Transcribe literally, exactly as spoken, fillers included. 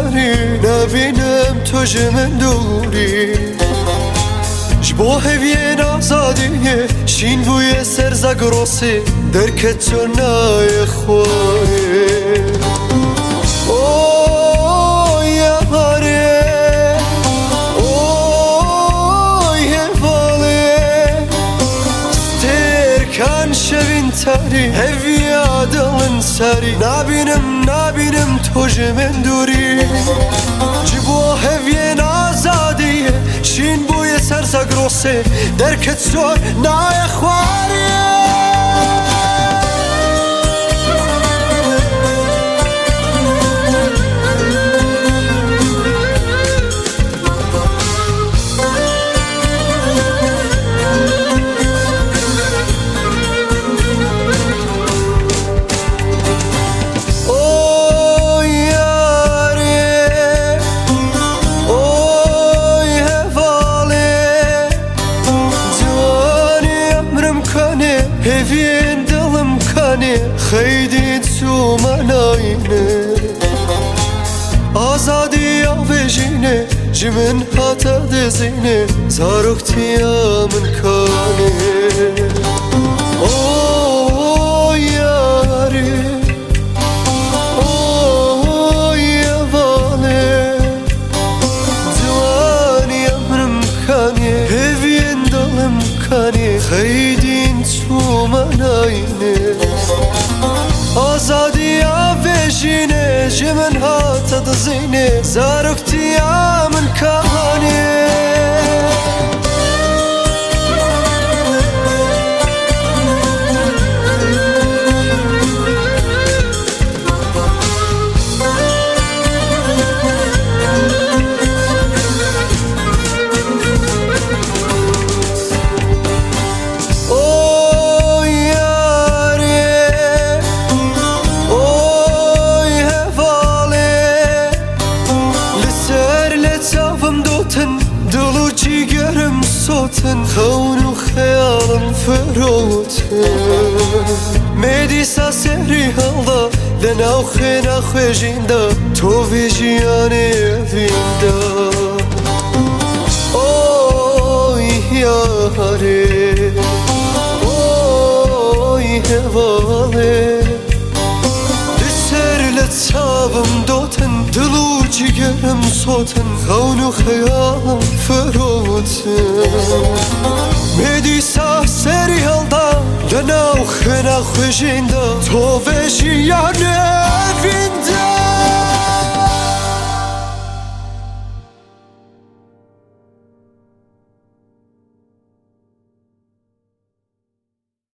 تری نبینم تو جمن دوری جبو هوین آزادیه شین بوی سرزگروسی درکت تو نای خواه اوه یاره اوه یواله سترکن شوین تری هوی آدلن سری نبینم نبینم تو جمن دوری جبو هوین آزادیه شین بوی سرزگروسی درکت تو نای خواریه هفين دلم كاني خيدين سو مناينه آزادی آویجینه جمن هاتا دزینه زاروکتی آمن کانه اوه یاری اوه یواله دوانی امرم کانی هفین دلم کانی خیدین تو مناینه آزادی آویجینه جمن هاتا دزینه زاروکتی آمن کانه دلو جیگرم صوتن خون و خیالم فروتن میدیسا سری هلا لناو خینا خویجیندا تو ویجیانه ویندا اوی یاره اوی هواله لسر لتسابم دوتن دلو جیگرم صوتن خون و خیالم فروتن میدیسا سری هلدا لناو خینا خویجیندا تو ویجیانه ویندا